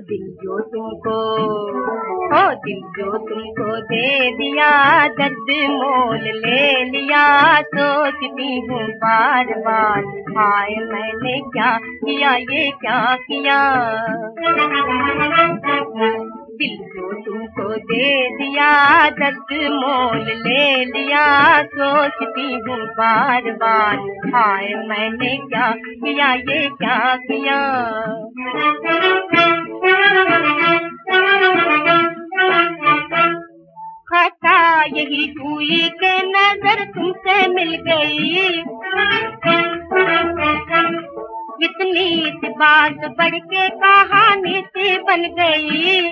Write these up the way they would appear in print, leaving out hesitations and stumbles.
दिल जो तुमको, ओ दिल जो तुमको दे दिया, दर्द मोल ले लिया। सोचती हूँ बार बार, हाय मैंने क्या किया, ये क्या किया। दिल जो तुमको दे दिया, दर्द मोल ले लिया। सोचती हूँ बार बार, हाय मैंने क्या किया, ये क्या किया। खता यही हुई के नजर तुमसे मिल गई, इतनी सी बात बढ़ के कहानी सी बन गई।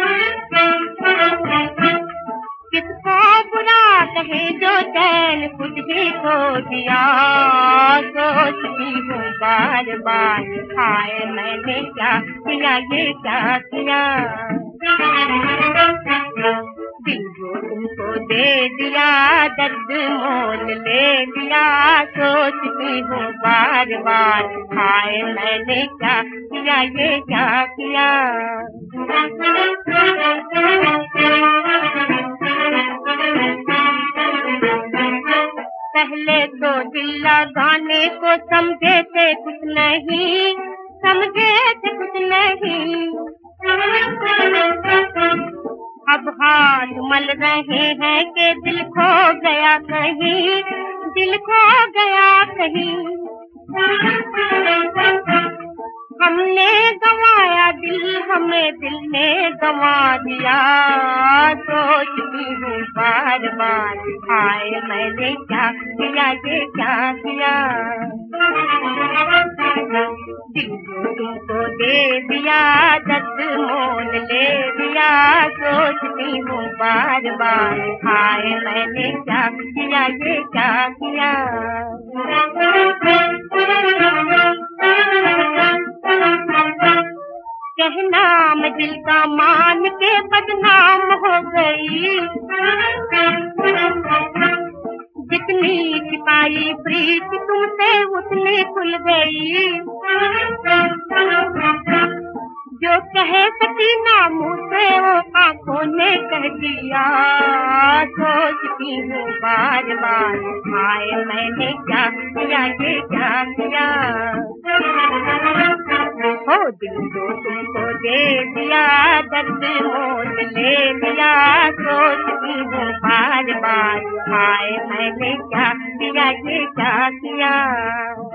किसको बुरा कहे जो चैन खुद ही खो दिया। सोचती हूँ बार बार, हाय मैंने क्या किया, ये क्या किया। दिल जो तुमको दे दिया, दर्द मोल ले लिया। सोचती हूँ बार बार, हाय मैंने क्या किया, ये क्या किया। पहले तो दिल लगाने को समझे थे कुछ नहीं, समझे थे कुछ नहीं। अब हाथ मल रहे हैं कि दिल खो गया कहीं, दिल खो गया कहीं। हमने गंवाया दिल, हमें दिल ने गंवा दिया। सोचती हूँ बार बार, हाय मैंने क्या किया, ये क्या किया। दिल जो तुमको दे दिया, दर्द मोल ले लिया। सोचती हूँ बार बार, हाय मैंने क्या किया, ये क्या किया। कहना मैं दिल का मान के बदनाम हो गई, जितनी छिपाई प्रीत तुमसे उतनी खुल गई। जो कह सकी ना मुँह से वो आँखों ने कह दिया। सोचती हूँ बार बार, हाय मैंने क्या किया, ये क्या किया। हो दिल जो तुमको दे दिया, दर्द मोल ले लिया। सोचती हूँ बार बार, हाय मैंने क्या किया, ये क्या किया।